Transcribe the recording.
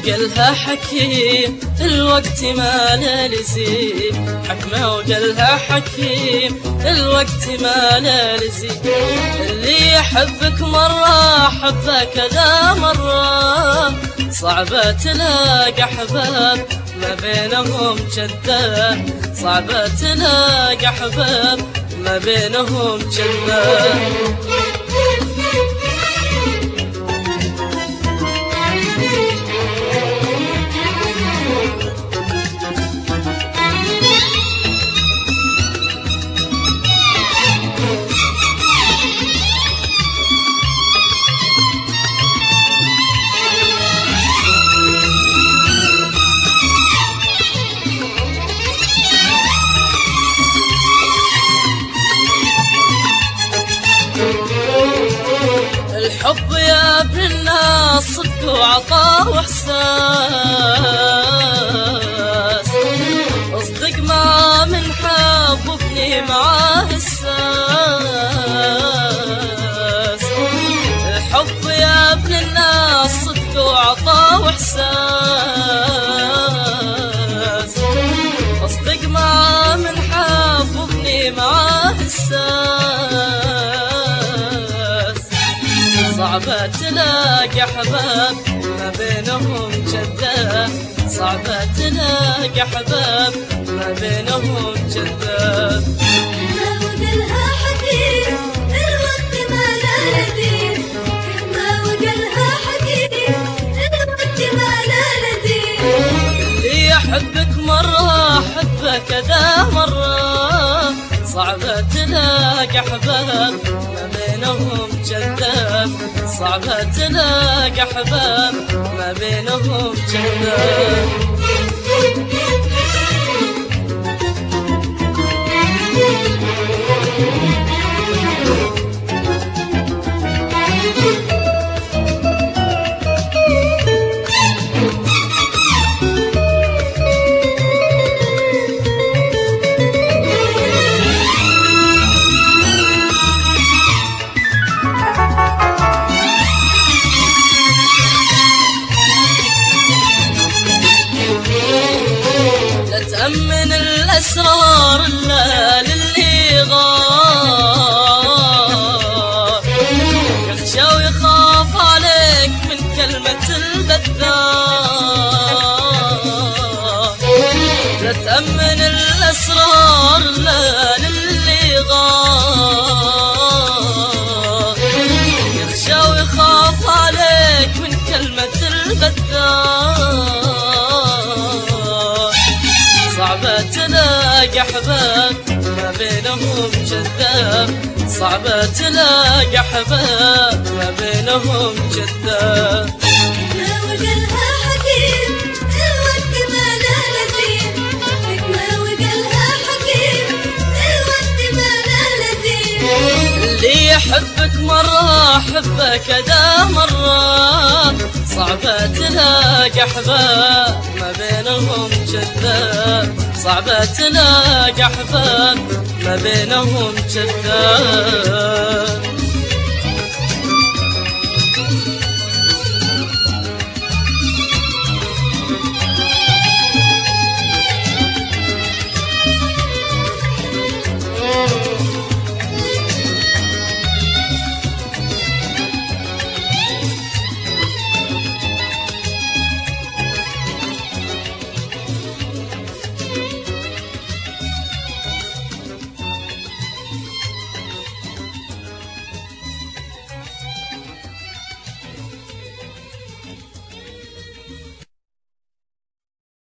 وقالها حكيم الوقت ما لزيم، حكمه وقالها حكيم الوقت ما لزيم. اللي يحبك مرة حبه كذا مرة، صعبة تلاقى أحباب ما بينهم جدة، صعبة تلاقى أحباب ما بينهم جدة. الحب يا ابن الناس صدق وعطاء واحساس، اصدق ما من حب وابني معاه الساس. الحب يا ابن الناس صدق وعطاء واحساس، اصدق ما من حب وابني معاه الساس. صعبة تلاقى أحباب ما بينهم جدة، صعبة تلاقى أحباب ما بينهم جدة. حكمة وقالها حكيم الوقت ما لا لذيذ، حكمة وقالها حكيم الوقت ما لا لذيذ. اللي يحبك مرة حبه كذا مرة، صعبة تلاقى أحباب ما بينهم جدة، صعبة تلاقى أحباب ما بينهم جدة. تأمن الأسرار إلا للي غار، يخشى ويخاف عليك من كلمة البذار. لا تأمن الأسرار إلا للي غار، يخشى ويخاف عليك من كلمة البذار. صعبة تلاقى أحباب ما بينهم جدة، صعبة تلاقى أحباب ما بينهم جدة. حكمة وقالها حكيم الوقت ما لا لذيذ، حكمة وقالها حكيم الوقت ما لا لذيذ. اللي يحبك مرة حبه كذا مرة، صعبة تلاقى أحباب ما بينهم جدة، صعبة تلاقى أحباب ما بينهم جدة.